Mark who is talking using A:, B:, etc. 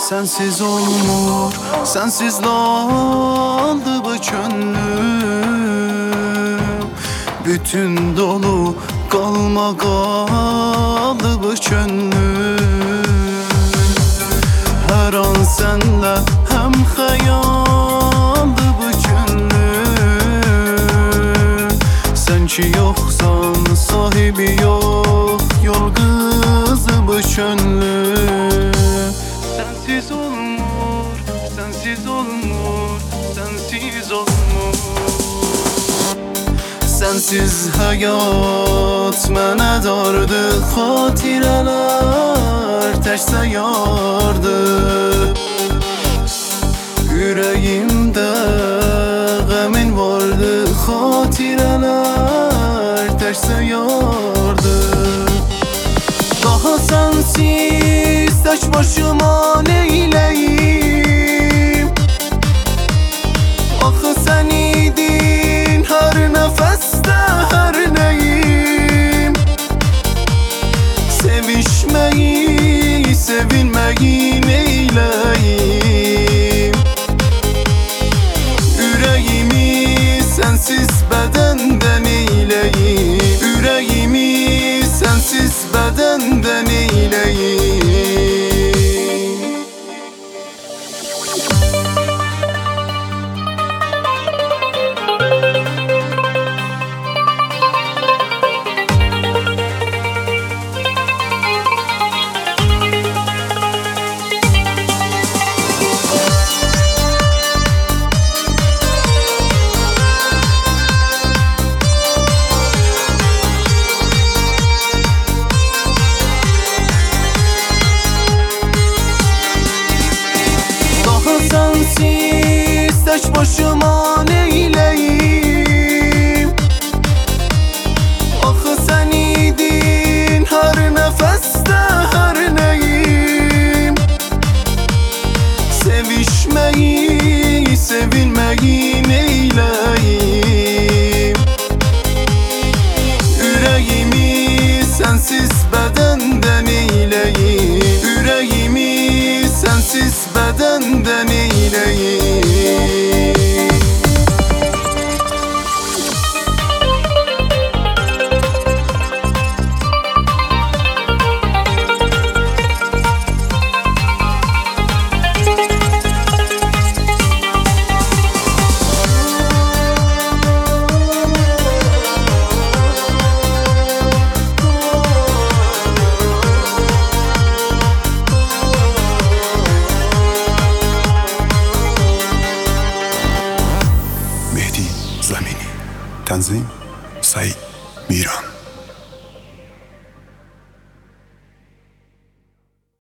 A: Sensiz olmur, sensiz daldı bu könlüm. Bütün dolu kalma kaldı bu könlüm. Her an senle hem hayaldı bu könlüm. Sen ki yoksan sahibi yok, yol kızı bu könlüm. Sensiz olmur, sensiz olmur, sensiz olmur. Sensiz hayat mənə dardı, xatirələr təkcə yardı. Ürəyimdə qəmin vardı, xatirələr təkcə yardı. Daha sensiz tək başıma neyləyim? Axı sən idin hər nəfəsdə hər nəyim. Sevişməyi, sevilməyi neyləyim? Ürəyimi sənsiz bədəndən eyləyim. Ürəyimi sensiz bedenden eyleyim. Sensiz tək başıma neyləyim? Axı sən idin hər nəfəsdə hər nəyim. Sevişməyi, sevilməyi neyləyim? Ürəyimi sənsiz bədəndən eyləyim. Ürəyimi sensiz bedenden eyleyim.
B: تنظیم سعید میران.